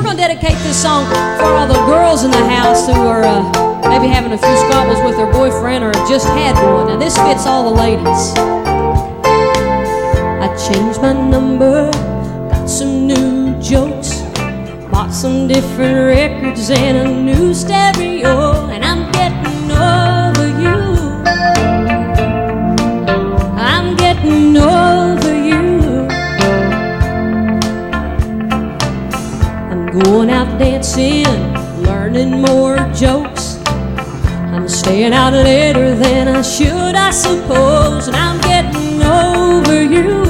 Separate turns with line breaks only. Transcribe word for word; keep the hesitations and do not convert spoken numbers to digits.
Dedicate this song for all the girls in the house who are uh, maybe having a few squabbles with their boyfriend or just had one. Now this fits all the ladies. I changed my number, got some new jokes, bought some different records and a new stereo, and I'm getting over you. I'm getting over you. Going out dancing, learning more jokes. I'm staying out later than I should, I suppose, and I'm getting over you.